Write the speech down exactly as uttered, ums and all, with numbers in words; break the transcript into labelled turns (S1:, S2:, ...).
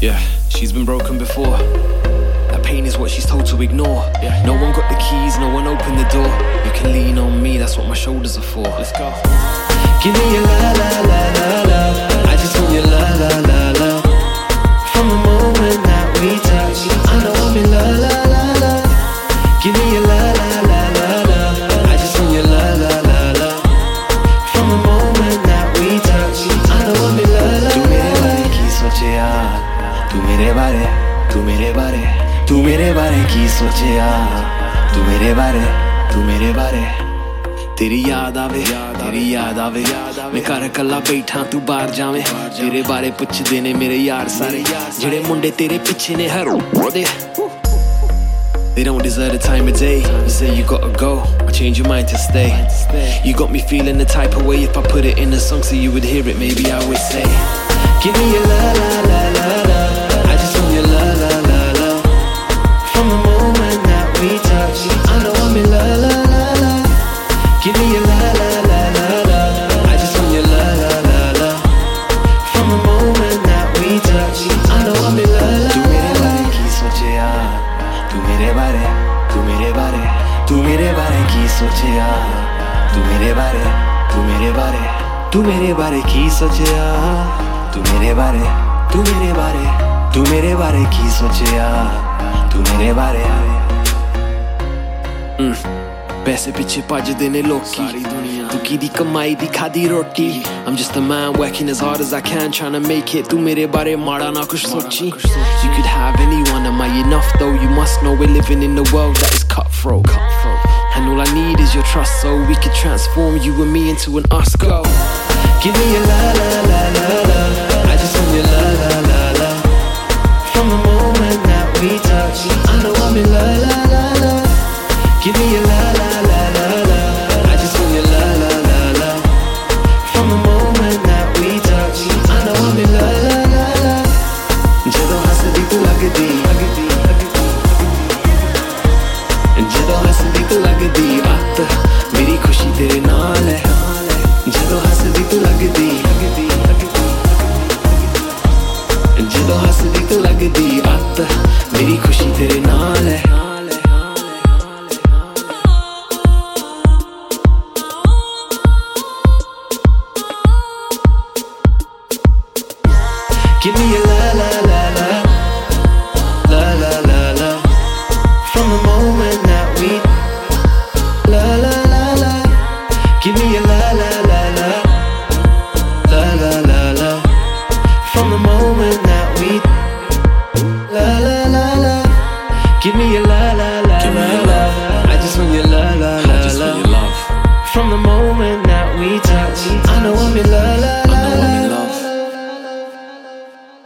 S1: Yeah, she's been broken before. That pain is what she's told to ignore. Yeah. No one got the keys, no one opened the door. You can lean on me, that's what my shoulders are for. Let's go. Give me your la la la la la. I just want your la la la la. From the moment that we touch, I know I'm in la la la la. Give me your la la la la la. I just want your la la la la. From the moment that we touch, I know I'm in la la la. तू मेरे बारे की सोचे यार, तू मेरे बारे, तू मेरे बारे, तू मेरे बारे की सोचे यार, तू मेरे बारे, तू मेरे बारे. तेरी याद आवे, तेरी याद आवे, मैं घर कल्ला बैठा तू बाहर जावे. तेरे बारे पुछदे ने मेरे यार सारे, जेड़े मुंडे तेरे पिछे ने हर ओदे. They don't deserve the time of day. You say you gotta go, I change your mind to stay. You got me feeling the type of way. If I put it in a song so you would hear it, maybe I would say, give me your la la la la la. I just want your la la la la. From the moment that we touch, I know I'm in la la la la. Give me your la la la la la. I just want your la la la la. From the moment that we touch, I know I'm in la la la. तू मेरे बारे की सोचे यार, तू मेरे बारे, तू मेरे बारे, तू मेरे बारे की सोचे यार, तू मेरे बारे, तू मेरे बारे, तू मेरे बारे की सोचे यार, तू मेरे बारे, तू मेरे बारे, तू मेरे बारे की सोचे यार, तू मेरे बारे. पैसे पीछे भजदे ने लोकी, तू कीदी कमाई दी खादी रोटी. I'm just a man working as hard as I can, trying to make it. तू मेरे बारे माड़ा ना कुछ सोची. You could have anyone, am I enough though? You must know we're living in a world that is cutthroat. And all I need is your trust so we could transform you and me into an us. Go. Give me your la la la la la. I just want your la la la la. From the moment that we touch, I know I'm in la la la la. Give me your la la la la la. I just want your la la la la. From the moment that we touch, I know I'm in la la la la. ਜਦੋਂ ਹੱਸਦੀ ਤੂੰ ਲੱਗਦੀ, ਜਦੋਂ ਹੱਸਦੀ ਤੂੰ ਲੱਗਦੀ, ਅੱਤ ਮੇਰੀ ਖੁਸ਼ੀ ਤੇਰੇ ਨਾਲ ਹੈ. ਜਦੋਂ ਹੱਸਦੀ ਤੂੰ ਲੱਗਦੀ, ਜਦੋਂ ਹੱਸਦੀ ਤੂੰ ਲੱਗਦੀ, ਅੱਤ ਮੇਰੀ ਖੁਸ਼ੀ ਤੇਰੇ ਨਾਲ ਹੈ. Give me your la la la la, la la la la. From the moment that we, la la la la. Give me your la la la la, la la la la. From the moment that we, la la la la. Give me your la.